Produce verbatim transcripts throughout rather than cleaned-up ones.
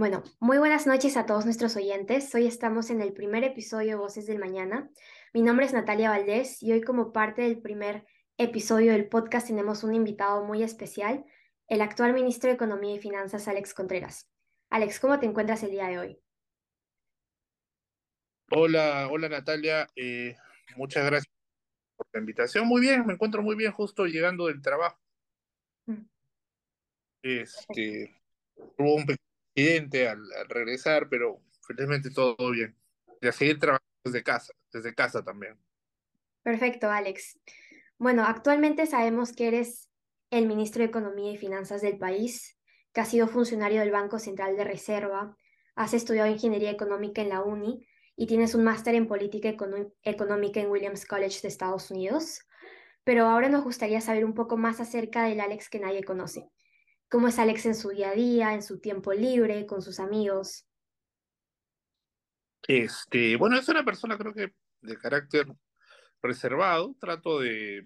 Bueno, muy buenas noches a todos nuestros oyentes. Hoy estamos en el primer episodio de Voces del Mañana. Mi nombre es Natalia Valdés y hoy como parte del primer episodio del podcast tenemos un invitado muy especial, el actual ministro de Economía y Finanzas, Alex Contreras. Alex, ¿cómo te encuentras el día de hoy? Hola, hola Natalia, eh, muchas gracias por la invitación. Muy bien, me encuentro muy bien justo llegando del trabajo. Mm, Este, hubo un pequeño accidente al, al regresar, pero felizmente todo bien. Y a seguir trabajando desde casa, desde casa también. Perfecto, Alex. Bueno, actualmente sabemos que eres el ministro de Economía y Finanzas del país, que has sido funcionario del Banco Central de Reserva, has estudiado Ingeniería Económica en la UNI y tienes un máster en Política Econo- Económica en Williams College de Estados Unidos. Pero ahora nos gustaría saber un poco más acerca del Alex que nadie conoce. ¿Cómo es Alex en su día a día, en su tiempo libre, con sus amigos? Este, bueno, es una persona creo que de carácter reservado. Trato de,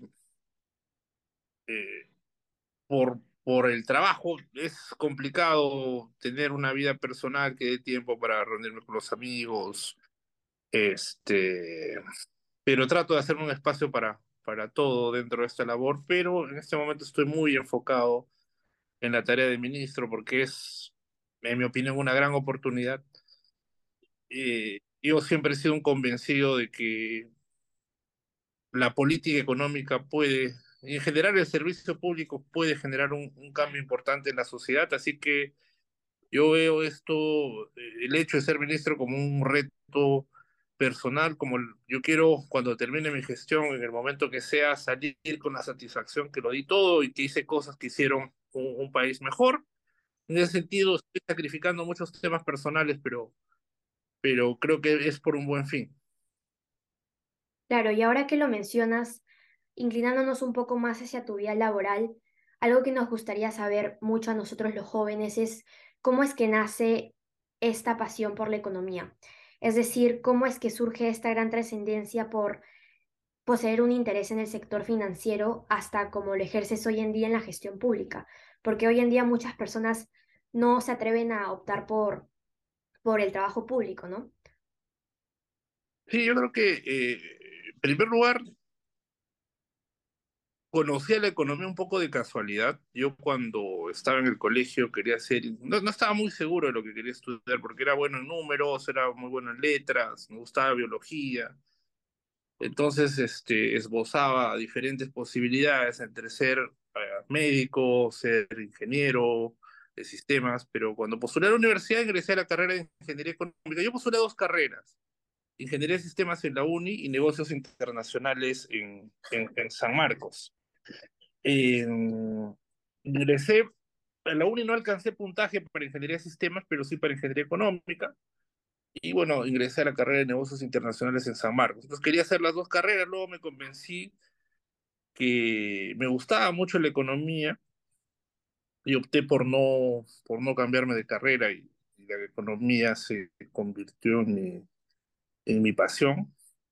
eh, por, por el trabajo, es complicado tener una vida personal que dé tiempo para reunirme con los amigos. Este, pero trato de hacer un espacio para, para todo dentro de esta labor, pero en este momento estoy muy enfocado en la tarea de ministro porque es, en mi opinión, una gran oportunidad. Eh, yo siempre he sido un convencido de que la política económica puede, y en general el servicio público puede generar un, un cambio importante en la sociedad, así que yo veo esto, eh, el hecho de ser ministro, como un reto personal, como el- yo quiero cuando termine mi gestión, en el momento que sea, salir con la satisfacción que lo di todo y que hice cosas que hicieron un, un país mejor. En ese sentido, estoy sacrificando muchos temas personales, pero, pero creo que es por un buen fin. Claro, y ahora que lo mencionas, inclinándonos un poco más hacia tu vida laboral, algo que nos gustaría saber mucho a nosotros los jóvenes es cómo es que nace esta pasión por la economía. Es decir, cómo es que surge esta gran trascendencia por poseer un interés en el sector financiero hasta como lo ejerces hoy en día en la gestión pública. Porque hoy en día muchas personas no se atreven a optar por, por el trabajo público, ¿no? Sí, yo creo que, eh, en primer lugar, conocí a la economía un poco de casualidad. Yo cuando estaba en el colegio quería ser, no, no estaba muy seguro de lo que quería estudiar porque era bueno en números, era muy bueno en letras, me gustaba biología. Entonces, este, esbozaba diferentes posibilidades entre ser eh, médico, ser ingeniero de sistemas, pero cuando postulé a la universidad ingresé a la carrera de ingeniería económica. Yo postulé dos carreras, ingeniería de sistemas en la UNI y negocios internacionales en, en, en San Marcos. En- ingresé, en la UNI no alcancé puntaje para ingeniería de sistemas, pero sí para ingeniería económica. Y bueno, ingresé a la carrera de negocios internacionales en San Marcos. Entonces quería hacer las dos carreras, luego me convencí que me gustaba mucho la economía y opté por no, por no cambiarme de carrera y, y la economía se convirtió en mi, en mi pasión,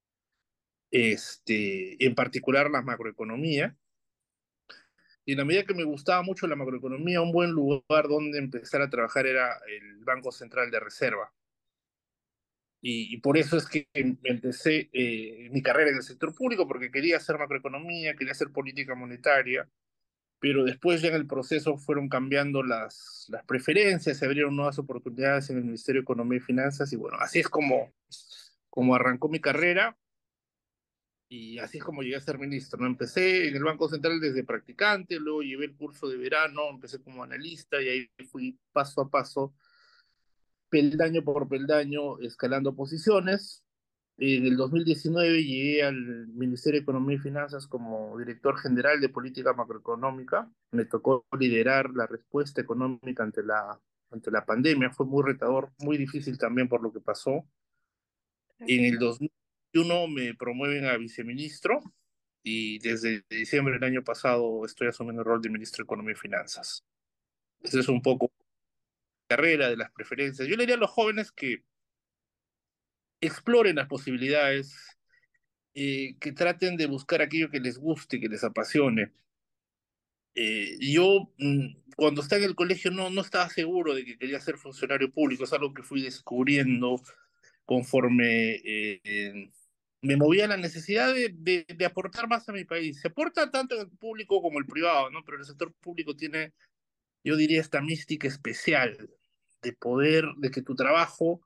este, en particular la macroeconomía. Y en la medida que me gustaba mucho la macroeconomía, un buen lugar donde empezar a trabajar era el Banco Central de Reserva. Y, y por eso es que empecé eh, mi carrera en el sector público, porque quería hacer macroeconomía, quería hacer política monetaria, pero después ya en el proceso fueron cambiando las, las preferencias, se abrieron nuevas oportunidades en el Ministerio de Economía y Finanzas, y bueno, así es como, como arrancó mi carrera. Y así es como llegué a ser ministro, ¿no? Empecé en el Banco Central desde practicante, luego llevé el curso de verano, empecé como analista y ahí fui paso a paso, peldaño por peldaño, escalando posiciones. En el dos mil diecinueve llegué al Ministerio de Economía y Finanzas como director general de política macroeconómica. Me tocó liderar la respuesta económica ante la, ante la pandemia. Fue muy retador, muy difícil también por lo que pasó. En el dos mil veintiuno me promueven a viceministro y desde diciembre del año pasado estoy asumiendo el rol de ministro de Economía y Finanzas. Esa es un poco la carrera de las preferencias. Yo le diría a los jóvenes que exploren las posibilidades, eh, que traten de buscar aquello que les guste, que les apasione. Eh, yo, mm, cuando estaba en el colegio, no, no estaba seguro de que quería ser funcionario público. Es algo que fui descubriendo conforme eh, eh, me movía la necesidad de, de, de aportar más a mi país. Se aporta tanto en el público como el privado, ¿no? Pero el sector público tiene, yo diría, esta mística especial de poder, de que tu trabajo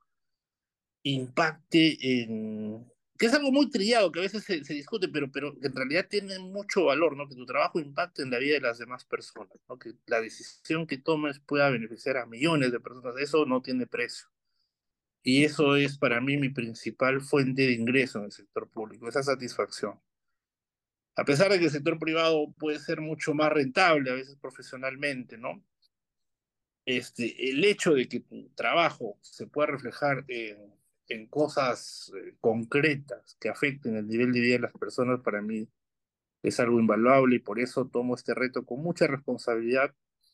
impacte en... que es algo muy trillado, que a veces se, se discute, pero, pero que en realidad tiene mucho valor, ¿no? Que tu trabajo impacte en la vida de las demás personas, ¿no? Que la decisión que tomes pueda beneficiar a millones de personas. Eso no tiene precio. Y eso es para mí mi principal fuente de ingreso en el sector público, esa satisfacción. A pesar de que el sector privado puede ser mucho más rentable, a veces profesionalmente, ¿no? Este, el hecho de que tu trabajo se pueda reflejar en, en cosas eh, concretas que afecten el nivel de vida de las personas, para mí es algo invaluable y por eso tomo este reto con mucha responsabilidad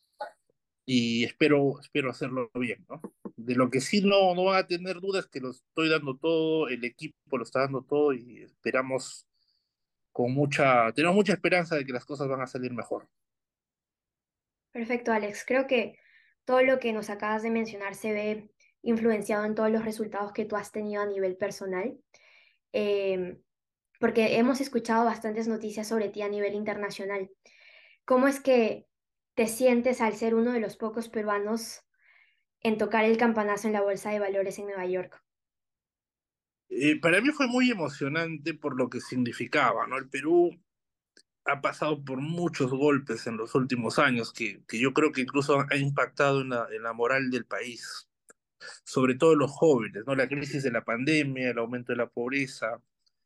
y espero, espero hacerlo bien, ¿no? De lo que sí no, no van a tener dudas que lo estoy dando todo, el equipo lo está dando todo y esperamos con mucha, tenemos mucha esperanza de que las cosas van a salir mejor. Perfecto, Alex. Creo que todo lo que nos acabas de mencionar se ve influenciado en todos los resultados que tú has tenido a nivel personal. Em, Porque hemos escuchado bastantes noticias sobre ti a nivel internacional. ¿Cómo es que te sientes al ser uno de los pocos peruanos en tocar el campanazo en la Bolsa de Valores en Nueva York? Eh, para mí fue muy emocionante por lo que significaba, ¿no? El Perú ha pasado por muchos golpes en los últimos años que, que yo creo que incluso ha impactado en la, en la moral del país, sobre todo los jóvenes, ¿no? La crisis de la pandemia, el aumento de la pobreza,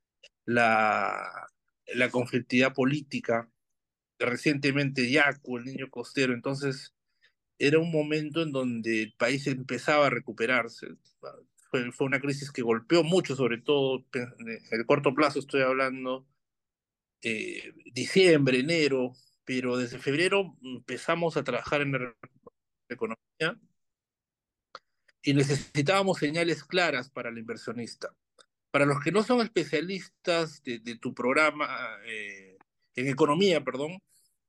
la, la conflictividad política, recientemente Yacu, el niño costero. Entonces, era un momento en donde el país empezaba a recuperarse. Fue, fue una crisis que golpeó mucho, sobre todo en el corto plazo, estoy hablando, eh, diciembre, enero, pero desde febrero empezamos a trabajar en la economía y necesitábamos señales claras para el inversionista. Para los que no son especialistas de, de tu programa, eh, en economía, perdón,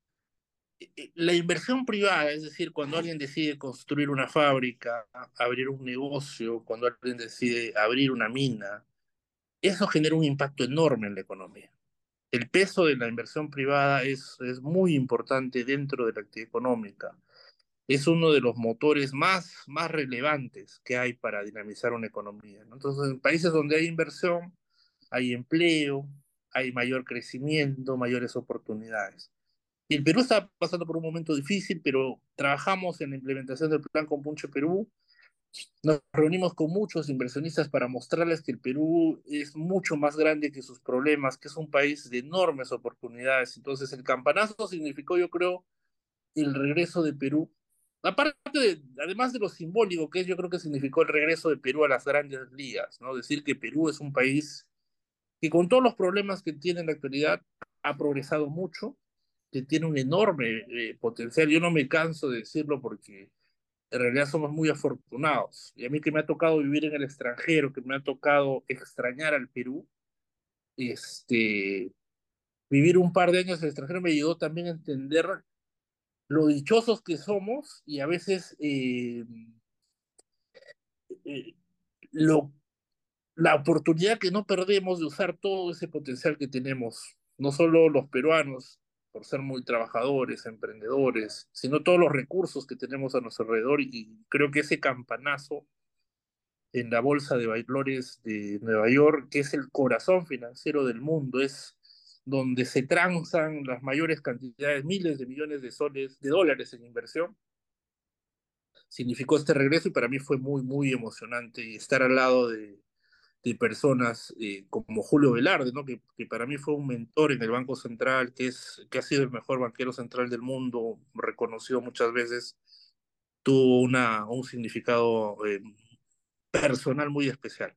eh, la inversión privada, es decir, cuando alguien decide construir una fábrica, abrir un negocio, cuando alguien decide abrir una mina, eso genera un impacto enorme en la economía. El peso de la inversión privada es, es muy importante dentro de la actividad económica. Es uno de los motores más, más relevantes que hay para dinamizar una economía, ¿no? Entonces, en países donde hay inversión, hay empleo, hay mayor crecimiento, mayores oportunidades. Y el Perú está pasando por un momento difícil, pero trabajamos en la implementación del plan Compunche Perú. Nos reunimos con muchos inversionistas para mostrarles que el Perú es mucho más grande que sus problemas, que es un país de enormes oportunidades. Entonces, el campanazo significó, yo creo, el regreso de Perú. Aparte de, además de lo simbólico que es, yo creo que significó el regreso de Perú a las grandes ligas, ¿no? Decir que Perú es un país que con todos los problemas que tiene en la actualidad ha progresado mucho, que tiene un enorme eh, potencial. Yo no me canso de decirlo porque en realidad somos muy afortunados. Y a mí que me ha tocado vivir en el extranjero, que me ha tocado extrañar al Perú, este, vivir un par de años en el extranjero me ayudó también a entender lo dichosos que somos y a veces eh, eh, lo, la oportunidad que no perdemos de usar todo ese potencial que tenemos, no solo los peruanos, por ser muy trabajadores, emprendedores, sino todos los recursos que tenemos a nuestro alrededor y creo que ese campanazo en la Bolsa de Valores de Nueva York, que es el corazón financiero del mundo, es donde se transan las mayores cantidades, miles de millones de soles, de dólares en inversión, significó este regreso y para mí fue muy, muy emocionante y estar al lado de, de personas eh, como Julio Velarde, ¿no? Que, que, para mí fue un mentor en el Banco Central, que, es, que ha sido el mejor banquero central del mundo, reconocido muchas veces, tuvo una, un significado eh, personal muy especial.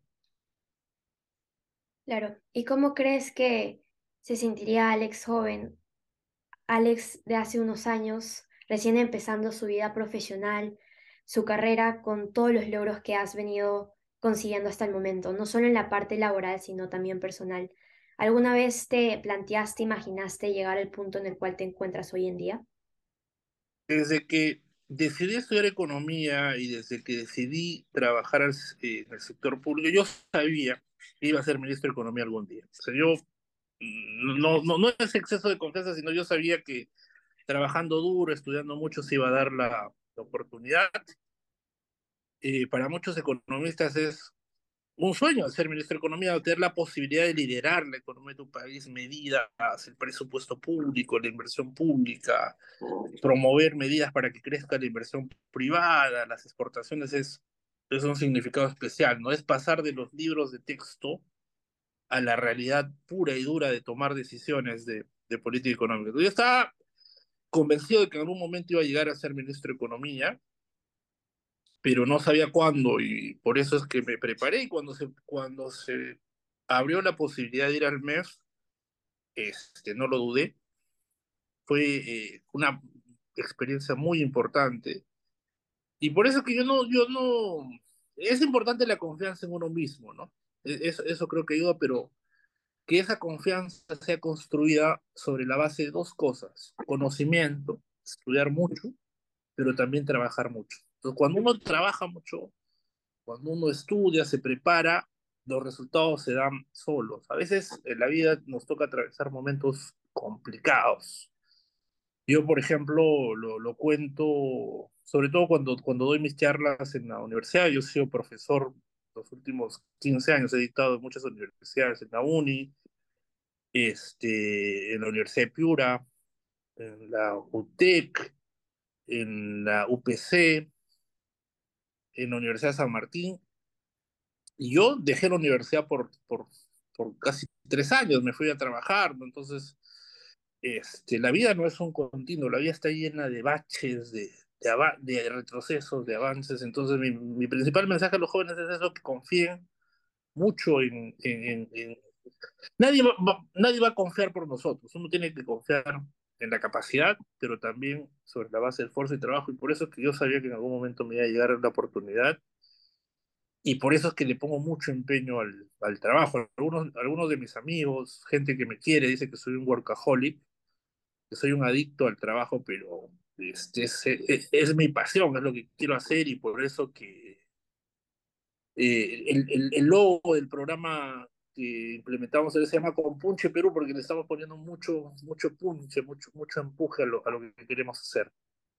Claro. ¿Y cómo crees que se sentiría Alex joven, Alex de hace unos años, recién empezando su vida profesional, su carrera con todos los logros que has venido consiguiendo hasta el momento, no solo en la parte laboral, sino también personal? ¿Alguna vez te planteaste, imaginaste llegar al punto en el cual te encuentras hoy en día? Desde que decidí estudiar economía y desde que decidí trabajar al- eh, en el sector público, yo sabía que iba a ser ministro de Economía algún día. O sea, yo mm, no, no, no es exceso de confianza, sino yo sabía que trabajando duro, estudiando mucho, se iba a dar la, la oportunidad. Eh, para muchos economistas es un sueño ser ministro de Economía, tener la posibilidad de liderar la economía de tu país, medidas, el presupuesto público, la inversión pública, promover medidas para que crezca la inversión privada, las exportaciones, es, es un significado especial, ¿no? Es pasar de los libros de texto a la realidad pura y dura de tomar decisiones de, de política económica. Entonces, yo estaba convencido de que en algún momento iba a llegar a ser ministro de Economía, pero no sabía cuándo y por eso es que me preparé y cuando se, cuando se abrió la posibilidad de ir al M E F, este, no lo dudé, fue eh, una experiencia muy importante y por eso que yo no, yo no, es importante la confianza en uno mismo, ¿no? E- Eso, eso creo que ayuda, pero que esa confianza sea construida sobre la base de dos cosas, conocimiento, estudiar mucho, pero también trabajar mucho. Entonces, cuando uno trabaja mucho, cuando uno estudia, se prepara, los resultados se dan solos. A veces en la vida nos toca atravesar momentos complicados. Yo, por ejemplo, lo, lo cuento, sobre todo cuando, cuando doy mis charlas en la universidad. Yo he sido profesor los últimos quince años, he dictado en muchas universidades, en la UNI, este, en la Universidad de Piura, en la UTEC, en la U P C, en la Universidad de San Martín. Y yo dejé la universidad por, por, por casi tres años, me fui a trabajar, ¿no? Entonces, este, la vida no es un continuo, la vida está llena de baches, de, de, ava- de retrocesos, de avances. Entonces, mi, mi principal mensaje a los jóvenes es eso, que confíen mucho en... en, en- en- Nadie va, va- nadie va a confiar por nosotros, uno tiene que confiar en la capacidad, pero también sobre la base del esfuerzo y trabajo. Y por eso es que yo sabía que en algún momento me iba a llegar la oportunidad y por eso es que le pongo mucho empeño al, al trabajo. Algunos, algunos de mis amigos, gente que me quiere, dice que soy un workaholic, que soy un adicto al trabajo, pero este, es, es, es mi pasión, es lo que quiero hacer y por eso que eh, el, el, el logo del programa que implementamos se llama Compunche Perú porque le estamos poniendo mucho, mucho punche, mucho, mucho empuje a lo, a lo que queremos hacer.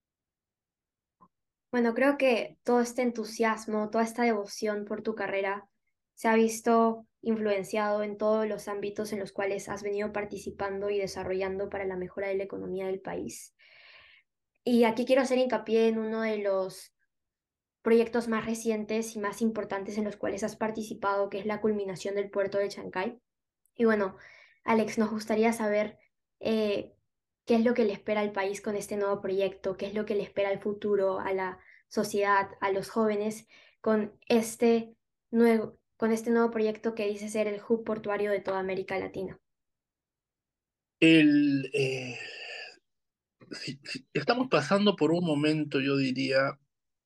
Bueno, creo que todo este entusiasmo, toda esta devoción por tu carrera se ha visto influenciado en todos los ámbitos en los cuales has venido participando y desarrollando para la mejora de la economía del país. Y aquí quiero hacer hincapié en uno de los proyectos más recientes y más importantes en los cuales has participado, que es la culminación del puerto de Chancay. Y bueno, Alex, nos gustaría saber eh, qué es lo que le espera al país con este nuevo proyecto, qué es lo que le espera al futuro, a la sociedad, a los jóvenes, con este nuevo, con este nuevo proyecto que dice ser el hub portuario de toda América Latina. El, eh, si- si- estamos pasando por un momento, yo diría,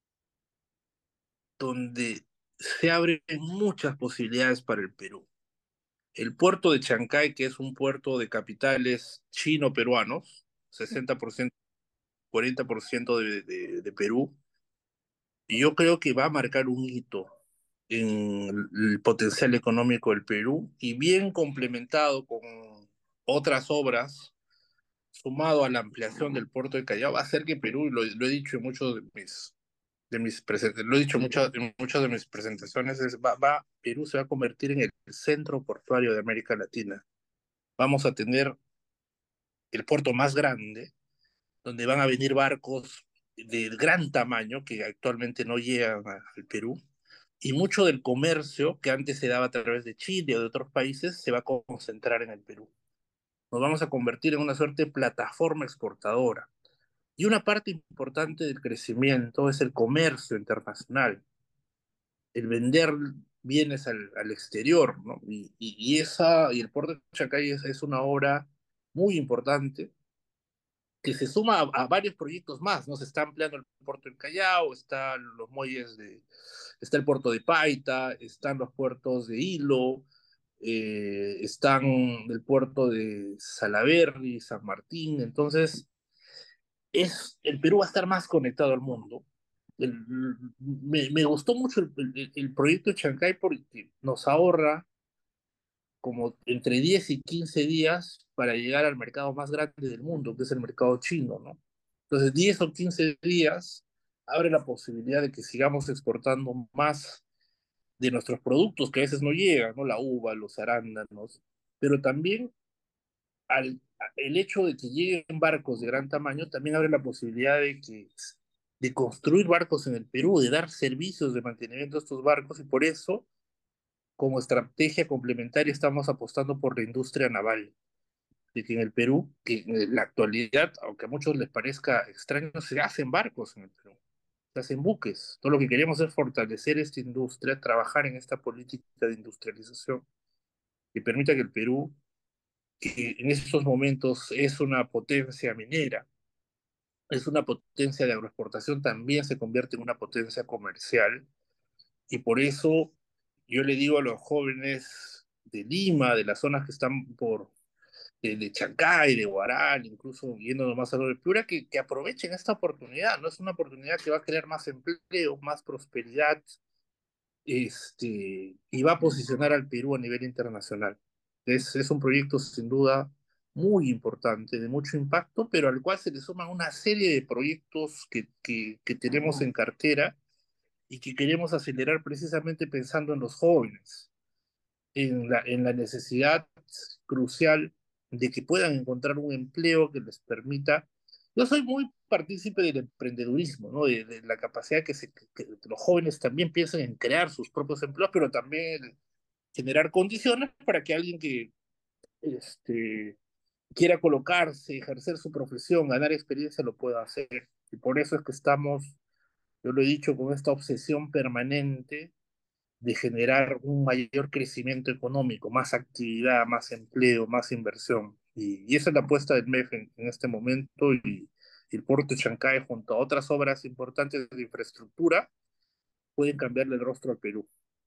donde se abren muchas posibilidades para el Perú. El puerto de Chancay, que es un puerto de capitales chino-peruanos, sesenta por ciento, cuarenta por ciento de, de, de Perú, y yo creo que va a marcar un hito en el potencial económico del Perú y bien complementado con otras obras, sumado a la ampliación del puerto de Callao, va a hacer que Perú, y lo, lo he dicho en muchos de mis de mis presentaciones, lo he dicho muchas, en muchas de mis presentaciones, es, va, va, Perú se va a convertir en el centro portuario de América Latina. Vamos a tener el puerto más grande, donde van a venir barcos de gran tamaño que actualmente no llegan a- al Perú. Y mucho del comercio que antes se daba a través de Chile o de otros países se va a concentrar en el Perú. Nos vamos a convertir en una suerte de plataforma exportadora. Y una parte importante del crecimiento es el comercio internacional, el vender bienes al, al exterior, ¿no? Y, y, y esa, y el puerto de Chacay es, es una obra muy importante que se suma a, a, varios proyectos más, ¿no? Se está ampliando el puerto del Callao, están los muelles de, está el puerto de Paita, están los puertos de Hilo, eh, están el puerto de Salaberry, San Martín, entonces es, el Perú va a estar más conectado al mundo. El- me, me gustó mucho el, el- el proyecto de Chancay porque nos ahorra como entre diez y quince días para llegar al mercado más grande del mundo, que es el mercado chino, ¿no? Entonces, diez o quince días abre la posibilidad de que sigamos exportando más de nuestros productos que a veces no llegan, ¿no? La uva, los arándanos, pero también al, el hecho de que lleguen barcos de gran tamaño también abre la posibilidad de que de construir barcos en el Perú, de dar servicios de mantenimiento a estos barcos y por eso como estrategia complementaria estamos apostando por la industria naval, de que en el Perú, que en la actualidad, aunque a muchos les parezca extraño, se hacen barcos en el Perú, se hacen buques. Todo lo que queremos es fortalecer esta industria, trabajar en esta política de industrialización que permita que el Perú, que en estos momentos es una potencia minera, es una potencia de agroexportación, también se convierte en una potencia comercial. Y por eso yo le digo a los jóvenes de Lima, de las zonas que están por de, de Chancay, de Huaral, incluso yendo más a lo de Piura, que, que aprovechen esta oportunidad. No es una oportunidad que va a crear más empleo, más prosperidad, este, y va a posicionar al Perú a nivel internacional. Es, es un proyecto sin duda muy importante, de mucho impacto, pero al cual se le suman una serie de proyectos que, que, que tenemos en cartera y que queremos acelerar precisamente pensando en los jóvenes, en la, en la necesidad crucial de que puedan encontrar un empleo que les permita. Yo soy muy partícipe del emprendedurismo, ¿no? De, de la capacidad que, se, que, que los jóvenes también piensen en crear sus propios empleos, pero también generar condiciones para que alguien que este, quiera colocarse, ejercer su profesión, ganar experiencia, lo pueda hacer. Y por eso es que estamos, yo lo he dicho, con esta obsesión permanente de generar un mayor crecimiento económico, más actividad, más empleo, más inversión. Y, y esa es la apuesta del M E F en, en este momento y, y el puerto de Chancay junto a otras obras importantes de infraestructura pueden cambiarle el rostro al Perú.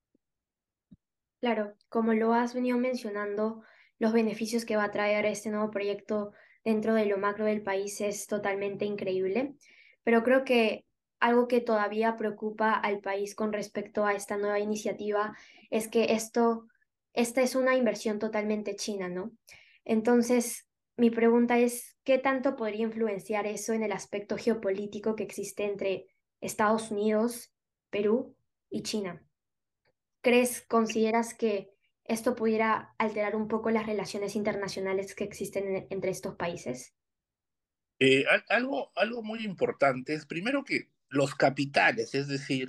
Claro, como lo has venido mencionando, los beneficios que va a traer este nuevo proyecto dentro de lo macro del país es totalmente increíble, pero creo que algo que todavía preocupa al país con respecto a esta nueva iniciativa es que esto, esta es una inversión totalmente china, ¿no? Entonces, mi pregunta es, ¿qué tanto podría influenciar eso en el aspecto geopolítico que existe entre Estados Unidos, Perú y China? ¿Crees, consideras que esto pudiera alterar un poco las relaciones internacionales que existen en- entre estos países? Eh, al- algo, algo muy importante es primero que los capitales, es decir,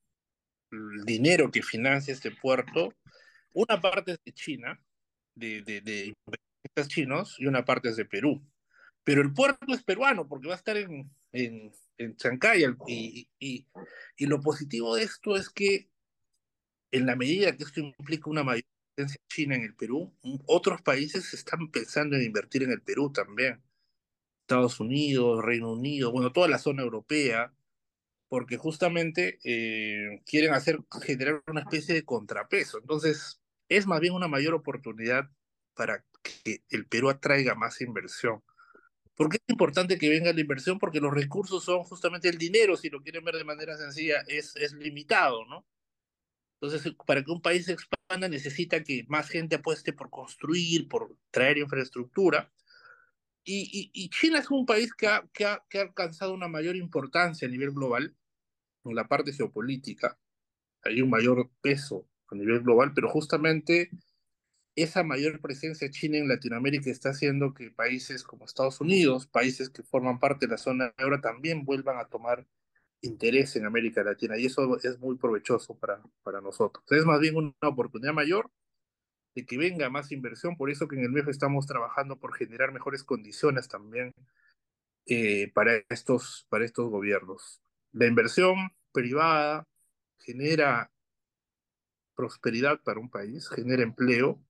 el dinero que financia este puerto, una parte es de China, de, de, de inversionistas chinos, y una parte es de Perú. Pero el puerto es peruano porque va a estar en, en, en Chancay. Y, y, y lo positivo de esto es que en la medida que esto implica una mayor presencia china en el Perú, otros países están pensando en invertir en el Perú también. Estados Unidos, Reino Unido, bueno, toda la zona europea, porque justamente eh, quieren hacer, generar una especie de contrapeso. Entonces, es más bien una mayor oportunidad para que el Perú atraiga más inversión. ¿Por qué es importante que venga la inversión? Porque los recursos son justamente el dinero, si lo quieren ver de manera sencilla, es, es limitado, ¿no? Entonces, para que un país se expanda, necesita que más gente apueste por construir, por traer infraestructura. Y, y, y China es un país que ha, que, ha, que ha alcanzado una mayor importancia a nivel global en la parte geopolítica. Hay un mayor peso a nivel global, pero justamente esa mayor presencia china en Latinoamérica está haciendo que países como Estados Unidos, países que forman parte de la zona euro, también vuelvan a tomar interés en América Latina y eso es muy provechoso para, para nosotros. Es más bien una oportunidad mayor de que venga más inversión, por eso que en el M E F estamos trabajando por generar mejores condiciones también eh, para estos, para estos gobiernos. La inversión privada genera prosperidad para un país, genera empleo.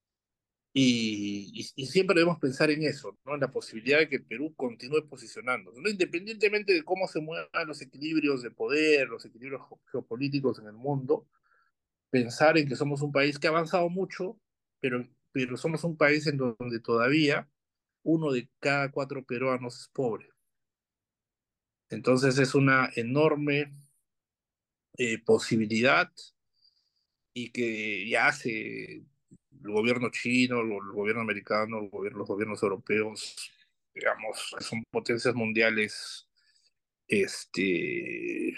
Y, y, y siempre debemos pensar en eso, ¿no? En la posibilidad de que el Perú continúe posicionándose, ¿no? Independientemente de cómo se muevan los equilibrios de poder, los equilibrios geopolíticos en el mundo, pensar en que somos un país que ha avanzado mucho, pero, pero somos un país en donde todavía uno de cada cuatro peruanos es pobre. Entonces es una enorme eh, posibilidad y que ya hace el gobierno chino, el gobierno americano, el gobierno- los gobiernos europeos, digamos, que son potencias mundiales, este,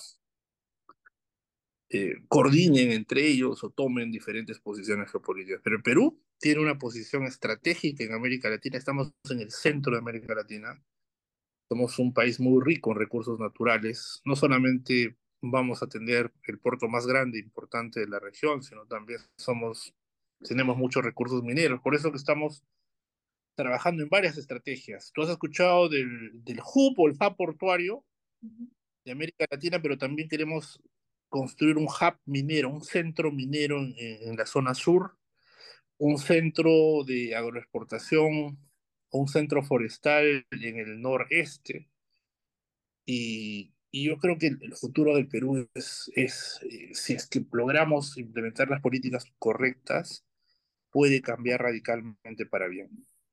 eh, coordinen entre ellos o tomen diferentes posiciones geopolíticas. Pero el Perú tiene una posición estratégica en América Latina, estamos en el centro de América Latina, somos un país muy rico en recursos naturales, no solamente vamos a tener el puerto más grande e importante de la región, sino también somos, tenemos muchos recursos mineros, por eso que estamos trabajando en varias estrategias. Tú has escuchado del, del hub o el hub portuario Ujú. de América Latina, pero también queremos construir un hub minero, un centro minero en, en la zona sur, un centro de agroexportación, un centro forestal en el noreste. Y, y yo creo que el, el futuro del Perú es, es eh, si es que logramos implementar las políticas correctas, puede cambiar radicalmente para bien.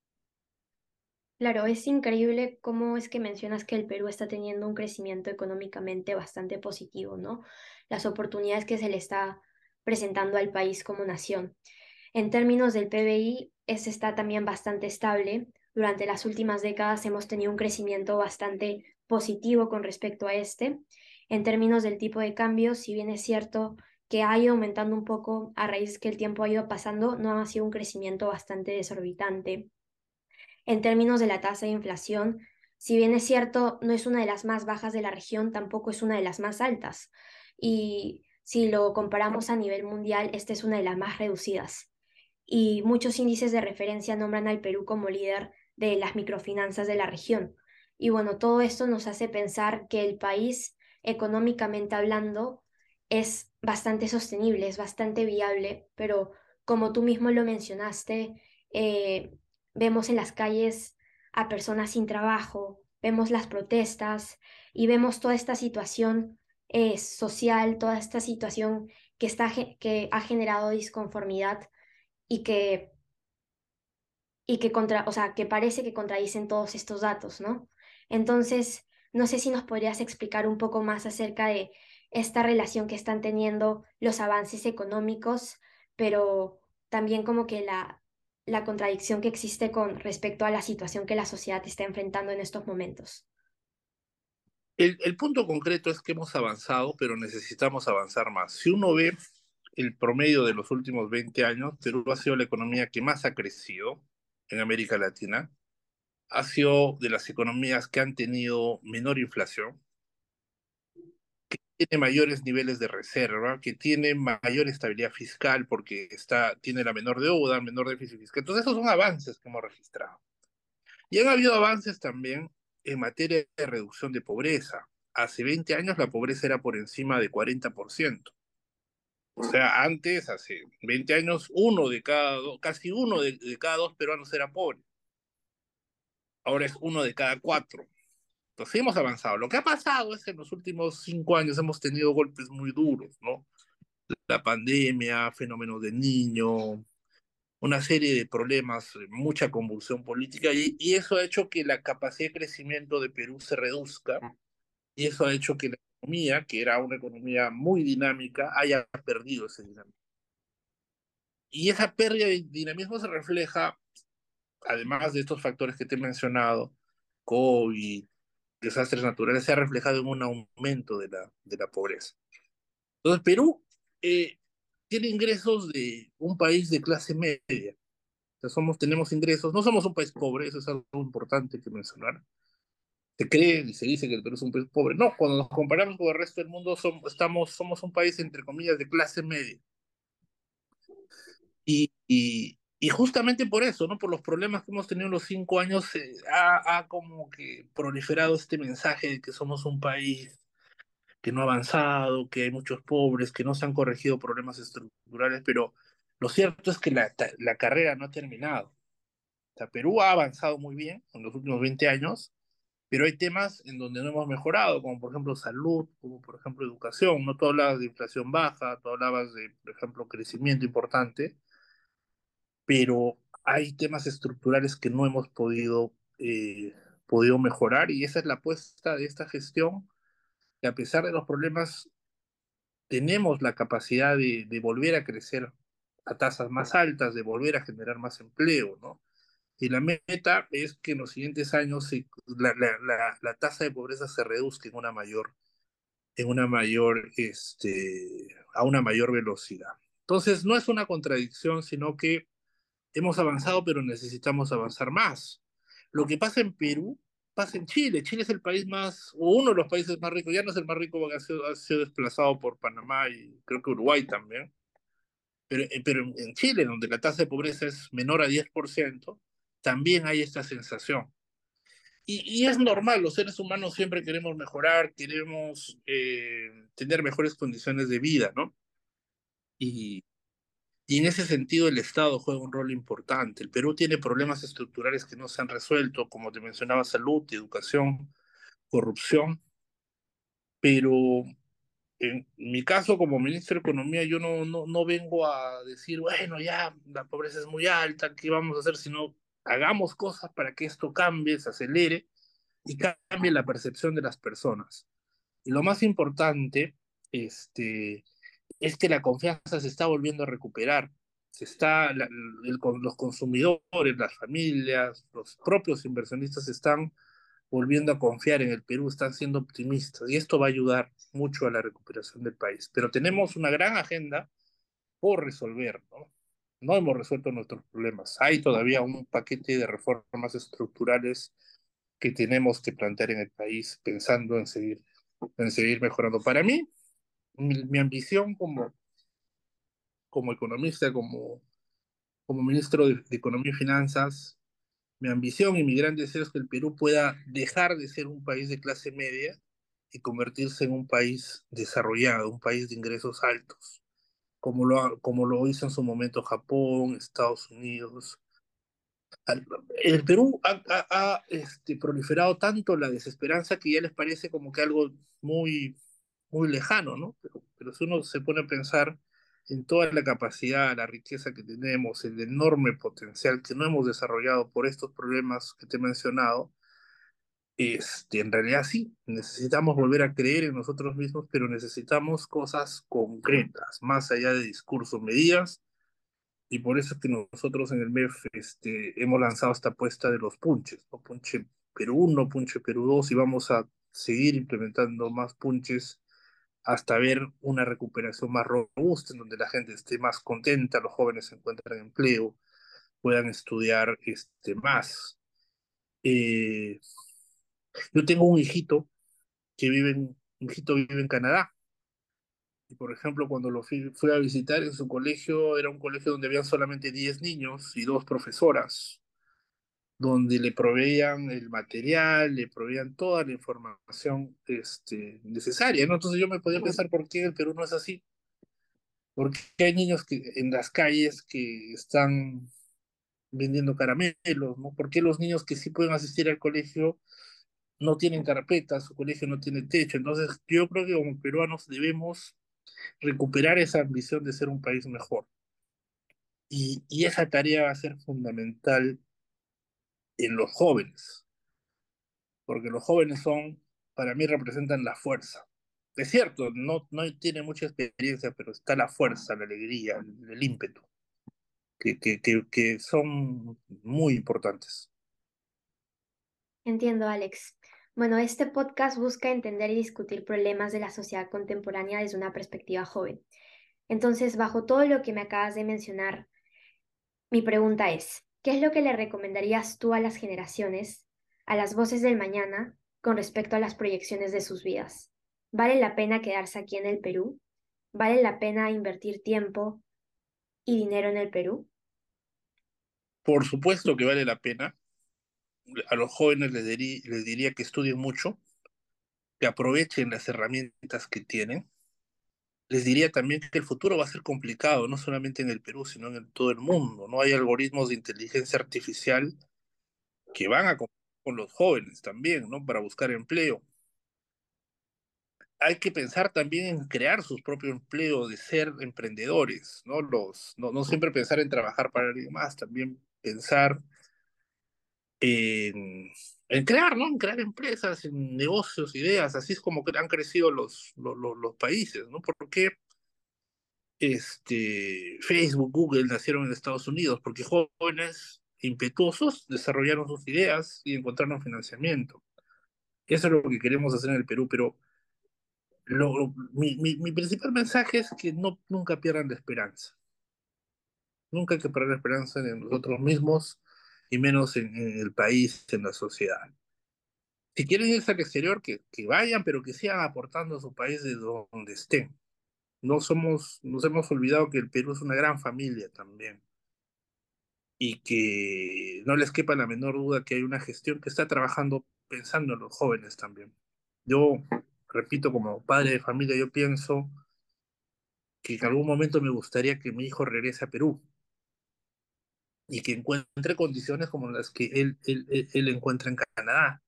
Claro, es increíble cómo es que mencionas que el Perú está teniendo un crecimiento económicamente bastante positivo, ¿no? Las oportunidades que se le está presentando al país como nación. En términos del P B I, este está también bastante estable. Durante las últimas décadas hemos tenido un crecimiento bastante positivo con respecto a este. En términos del tipo de cambio, si bien es cierto que ha ido aumentando un poco a raíz que el tiempo ha ido pasando, no ha sido un crecimiento bastante desorbitante. En términos de la tasa de inflación, si bien es cierto, no es una de las más bajas de la región, tampoco es una de las más altas. Y si lo comparamos a nivel mundial, esta es una de las más reducidas. Y muchos índices de referencia nombran al Perú como líder de las microfinanzas de la región. Y bueno, todo esto nos hace pensar que el país, económicamente hablando, es bastante sostenible, es bastante viable, pero como tú mismo lo mencionaste, eh, vemos en las calles a personas sin trabajo, vemos las protestas y vemos toda esta situación eh, social, toda esta situación que, está, ge- que ha generado disconformidad y que, y que, contra, o sea, que parece que contradicen todos estos datos, ¿no? Entonces, no sé si nos podrías explicar un poco más acerca de esta relación que están teniendo los avances económicos, pero también como que la, la contradicción que existe con respecto a la situación que la sociedad está enfrentando en estos momentos. El, el punto concreto es que hemos avanzado, pero necesitamos avanzar más. Si uno ve el promedio de los últimos veinte años, Perú ha sido la economía que más ha crecido en América Latina, ha sido de las economías que han tenido menor inflación, tiene mayores niveles de reserva, que tiene mayor estabilidad fiscal porque está, tiene la menor deuda, menor déficit fiscal. Entonces esos son avances que hemos registrado. Y han habido avances también en materia de reducción de pobreza. Hace veinte años la pobreza era por encima de cuarenta por ciento. O sea, antes, hace veinte años, uno de cada dos, casi uno de, de cada dos peruanos era pobre. Ahora es uno de cada cuatro. Entonces hemos avanzado. Lo que ha pasado es que en los últimos cinco años hemos tenido golpes muy duros, ¿no? La pandemia, fenómenos del niño, una serie de problemas, mucha convulsión política, y, y eso ha hecho que la capacidad de crecimiento de Perú se reduzca, y eso ha hecho que la economía, que era una economía muy dinámica, haya perdido ese dinamismo. Y esa pérdida de dinamismo se refleja, además de estos factores que te he mencionado, COVID, desastres naturales, se ha reflejado en un aumento de la, de la pobreza. Entonces, Perú eh, tiene ingresos de un país de clase media. O sea, somos, tenemos ingresos, no somos un país pobre, eso es algo importante que mencionar. Se cree y se dice que el Perú es un país pobre. No, cuando nos comparamos con el resto del mundo, somos, estamos, somos un país, entre comillas, de clase media. Y, y, y justamente por eso, ¿no? Por los problemas que hemos tenido en los cinco años, eh, ha, ha como que proliferado este mensaje de que somos un país que no ha avanzado, que hay muchos pobres, que no se han corregido problemas estructurales, pero lo cierto es que la, la carrera no ha terminado. O sea, Perú ha avanzado muy bien en los últimos veinte años, pero hay temas en donde no hemos mejorado, como por ejemplo salud, como por ejemplo educación. No tú hablabas de inflación baja, tú hablabas de, por ejemplo, crecimiento importante, pero hay temas estructurales que no hemos podido eh, podido mejorar y esa es la apuesta de esta gestión, que a pesar de los problemas tenemos la capacidad de, de volver a crecer a tasas más altas, de volver a generar más empleo, ¿no? Y la meta es que en los siguientes años se- la, la, la, la tasa de pobreza se reduzca en una mayor, en una mayor, este, a una mayor velocidad. Entonces, no es una contradicción, sino que hemos avanzado, pero necesitamos avanzar más. Lo que pasa en Perú pasa en Chile. Chile es el país más, o uno de los países más ricos, ya no es el más rico porque ha sido, ha sido desplazado por Panamá y creo que Uruguay también. Pero, eh, pero en en Chile, donde la tasa de pobreza es menor a diez por ciento, también hay esta sensación. Y, y es normal, los seres humanos siempre queremos mejorar, queremos eh, tener mejores condiciones de vida, ¿no? Y, y en ese sentido el Estado juega un rol importante. El Perú tiene problemas estructurales que no se han resuelto, como te mencionaba, salud, educación, corrupción, pero en mi caso como ministro de Economía yo no, no, no vengo a decir, bueno, ya la pobreza es muy alta, ¿qué vamos a hacer? Sino hagamos cosas para que esto cambie, se acelere y cambie la percepción de las personas. Y lo más importante, este, es que la confianza se está volviendo a recuperar. Se está, la- el- los consumidores, las familias, los propios inversionistas están volviendo a confiar en el Perú, están siendo optimistas y esto va a ayudar mucho a la recuperación del país. Pero tenemos una gran agenda por resolver, ¿no? No hemos resuelto nuestros problemas. Hay todavía un paquete de reformas estructurales que tenemos que plantear en el país pensando en seguir, en seguir mejorando. Para mí, mi, mi ambición como, como economista, como, como ministro de, de Economía y Finanzas, mi ambición y mi gran deseo es que el Perú pueda dejar de ser un país de clase media y convertirse en un país desarrollado, un país de ingresos altos, como lo, como lo hizo en su momento Japón, Estados Unidos. El Perú ha, ha- ha, este, proliferado tanto la desesperanza que ya les parece como que algo muy, muy lejano, ¿no? Pero, pero si uno se pone a pensar en toda la capacidad, la riqueza que tenemos, el enorme potencial que no hemos desarrollado por estos problemas que te he mencionado, este, en realidad sí, necesitamos volver a creer en nosotros mismos, pero necesitamos cosas concretas, más allá de discursos, medidas, y por eso es que nosotros en el M E F este, hemos lanzado esta apuesta de los punches, ¿no? Punche Perú uno, Punche Perú dos, y vamos a seguir implementando más punches hasta ver una recuperación más robusta, en donde la gente esté más contenta, los jóvenes encuentren empleo, puedan estudiar este, más. Eh, yo tengo un hijito que vive en, un hijito vive en Canadá, y por ejemplo, cuando lo fui, fui a visitar en su colegio, era un colegio donde habían solamente diez niños y dos profesoras, donde le proveían el material, le proveían toda la información este, necesaria, ¿no? Entonces yo me podía pensar por qué el Perú no es así, porque hay niños que, en las calles que están vendiendo caramelos, ¿no? ¿Por qué los niños que sí pueden asistir al colegio no tienen carpetas, su colegio no tiene techo? Entonces yo creo que como peruanos debemos recuperar esa ambición de ser un país mejor. Y, y esa tarea va a ser fundamental en los jóvenes, porque los jóvenes son, para mí, representan la fuerza. Es cierto, no, no tiene mucha experiencia, pero está la fuerza, la alegría, el, el ímpetu, que, que, que, que son muy importantes. Entiendo, Alex. Bueno, este podcast busca entender y discutir problemas de la sociedad contemporánea desde una perspectiva joven. Entonces, bajo todo lo que me acabas de mencionar, mi pregunta es, ¿qué es lo que le recomendarías tú a las generaciones, a las voces del mañana, con respecto a las proyecciones de sus vidas? ¿Vale la pena quedarse aquí en el Perú? ¿Vale la pena invertir tiempo y dinero en el Perú? Por supuesto que vale la pena. A los jóvenes les, dirí- les diría que estudien mucho, que aprovechen las herramientas que tienen. Les diría también que el futuro va a ser complicado, no solamente en el Perú, sino en todo el mundo. No hay algoritmos de inteligencia artificial que van a competir con los jóvenes también, ¿no? Para buscar empleo. Hay que pensar también en crear sus propios empleos, de ser emprendedores, ¿no? Los, no, no siempre pensar en trabajar para alguien más, también pensar en, en crear, ¿no? En crear empresas, en negocios, ideas, así es como que han crecido los, los, los, los países, ¿no? Porque este, Facebook, Google nacieron en Estados Unidos, porque jóvenes impetuosos desarrollaron sus ideas y encontraron financiamiento. Eso es lo que queremos hacer en el Perú, pero lo, lo- mi, mi, mi principal mensaje es que no, nunca pierdan la esperanza. Nunca hay que perder la esperanza en nosotros mismos y menos en, en el país, en la sociedad. Si quieren irse al exterior, que, que vayan, pero que sigan aportando a su país de donde estén. No somos, nos hemos olvidado que el Perú es una gran familia también y que no les quepa la menor duda que hay una gestión que está trabajando pensando en los jóvenes también. Yo, repito, como padre de familia, yo pienso que en algún momento me gustaría que mi hijo regrese a Perú y que encuentre condiciones como las que él, él, él, él encuentra en Canadá.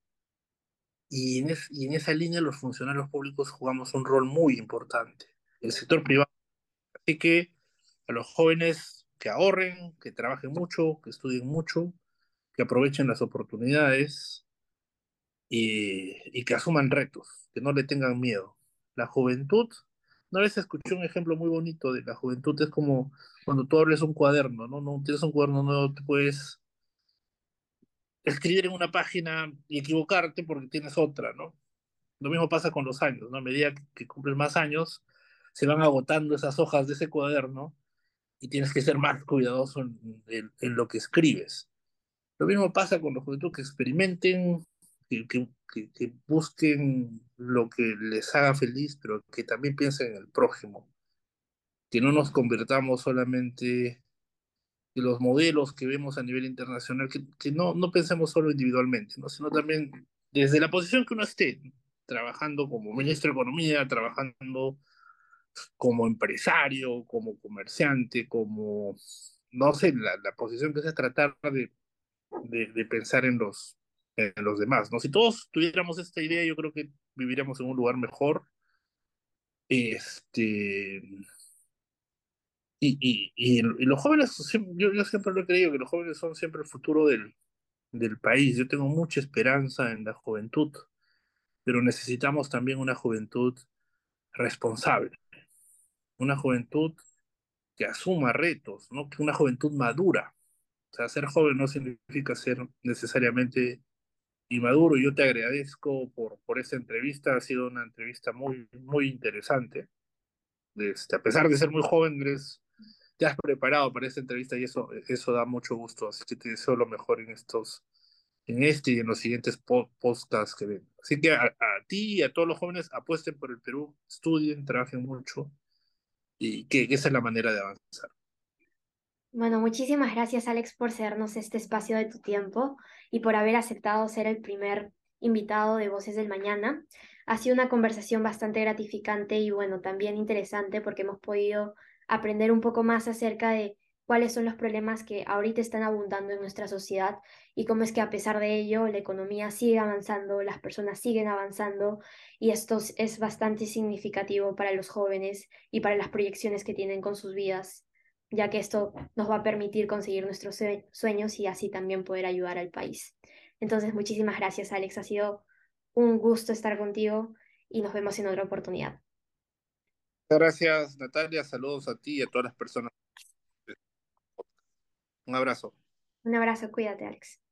Y en, es, y en esa línea los funcionarios públicos jugamos un rol muy importante. El sector privado. Así que a los jóvenes que ahorren, que trabajen mucho, que estudien mucho, que aprovechen las oportunidades y, y que asuman retos, que no le tengan miedo. La juventud, una vez escuché un ejemplo muy bonito de la juventud, es como cuando tú abres un cuaderno, ¿no? No tienes un cuaderno nuevo, te puedes escribir en una página y equivocarte porque tienes otra, ¿no? Lo mismo pasa con los años, ¿no? A medida que, que cumples más años, se van agotando esas hojas de ese cuaderno y tienes que ser más cuidadoso en, en, en lo que escribes. Lo mismo pasa con los juventud que experimenten, que, que, que, que busquen lo que les haga feliz, pero que también piensen en el prójimo, que no nos convertamos solamente en los modelos que vemos a nivel internacional, que, que no, no pensemos solo individualmente, ¿no? Sino también desde la posición que uno esté, trabajando como ministro de Economía, trabajando como empresario, como comerciante, como, no sé, la, la posición que sea tratar de, de, de pensar en los, en los demás, ¿no? Si todos tuviéramos esta idea, yo creo que viviríamos en un lugar mejor. Este, y, y, y, y los jóvenes, siem- yo, yo siempre lo he creído, que los jóvenes son siempre el futuro del, del país. Yo tengo mucha esperanza en la juventud, pero necesitamos también una juventud responsable, una juventud que asuma retos, ¿no? Que una juventud madura. O sea, ser joven no significa ser necesariamente inmaduro. Yo te agradezco por, por esta entrevista. Ha sido una entrevista muy, muy interesante. Este, a pesar de ser muy joven, eres, te has preparado para esta entrevista y eso, eso da mucho gusto. Así que te deseo lo mejor en estos, en este y en los siguientes po- podcasts que ven. Así que a, a ti y a todos los jóvenes apuesten por el Perú, estudien, trabajen mucho y que, que esa es la manera de avanzar. Bueno, muchísimas gracias Alex por cedernos este espacio de tu tiempo y por haber aceptado ser el primer invitado de Voces del Mañana. Ha sido una conversación bastante gratificante y bueno, también interesante porque hemos podido aprender un poco más acerca de cuáles son los problemas que ahorita están abundando en nuestra sociedad y cómo es que a pesar de ello la economía sigue avanzando, las personas siguen avanzando y esto es bastante significativo para los jóvenes y para las proyecciones que tienen con sus vidas, ya que esto nos va a permitir conseguir nuestros sue- sueños y así también poder ayudar al país. Entonces, muchísimas gracias, Alex. Ha sido un gusto estar contigo y nos vemos en otra oportunidad. Gracias, Natalia. Saludos a ti y a todas las personas. Un abrazo. Un abrazo, cuídate, Alex.